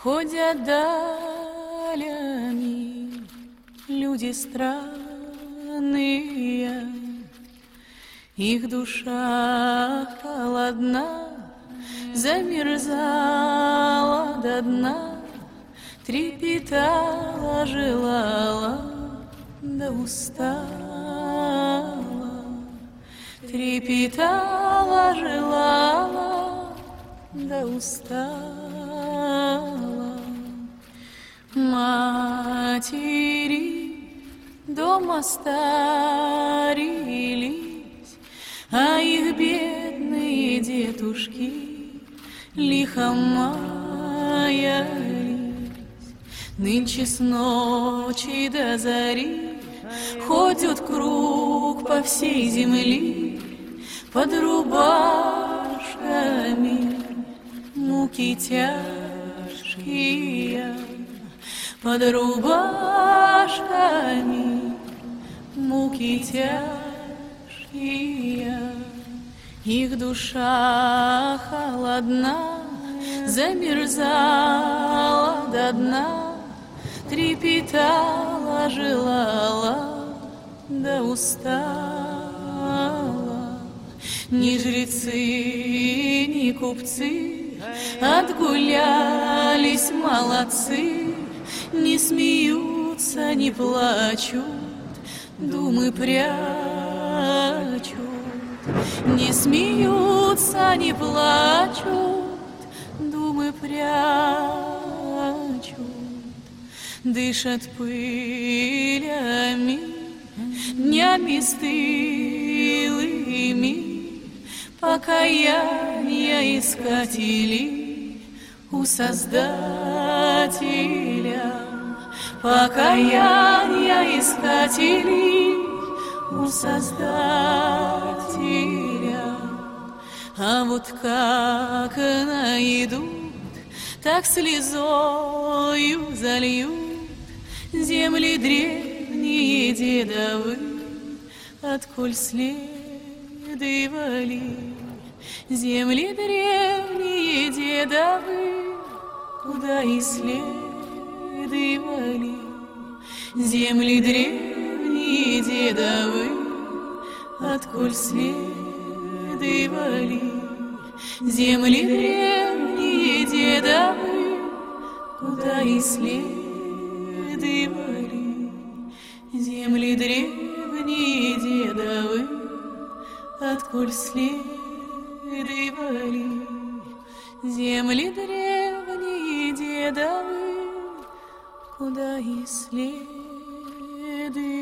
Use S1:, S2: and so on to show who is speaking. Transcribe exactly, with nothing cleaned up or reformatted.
S1: Ходят далями люди странные, их душа холодна, замерзала до дна, трепетала, желала, да устала, трепетала, желала, да устала. Матери дома старились, а их бедные детушки лихо маялись. Нынче с ночи до зари ходят круг по всей земле под рубашками, муки тяжкие, под рубашками, муки тяжкие. Их душа холодна, замерзала до дна, трепетала, желала, да устала. Ни жрецы, ни купцы отгулялись молодцы, не смеются, не плачут, думы прячут. Не смеются, не плачут, думы прячут. Дышат пылями, днями стылыми, покаяния искатели у Создателя. Покаяния искатели у Создателя. А вот как найдут, так слезою зальют земли древние дедовы, отколь следовали. Земли древние дедовы, куда и следовали. Земли древние дедовы, отколь следовали. Земли древние дедовы, куда и следовали. Земли древние дедовы, отколь следовали. Земли древние дедовы, куда и следовали.